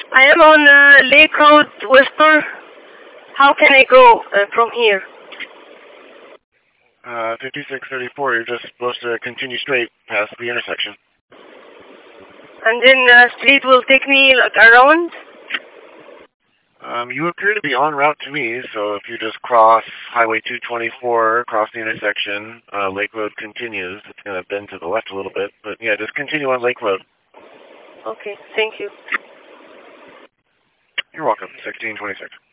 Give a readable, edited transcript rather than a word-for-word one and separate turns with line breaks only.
I am on Lake Road, Worcester. How can I go from here?
5634, you're just supposed to continue straight past the intersection.
And then street will take me like around?
You appear to be en route to me, so if you just cross Highway 224, cross the intersection, Lake Road continues. It's going to bend to the left a little bit, but yeah, just continue on Lake Road.
Okay, thank you.
You're welcome. 1626.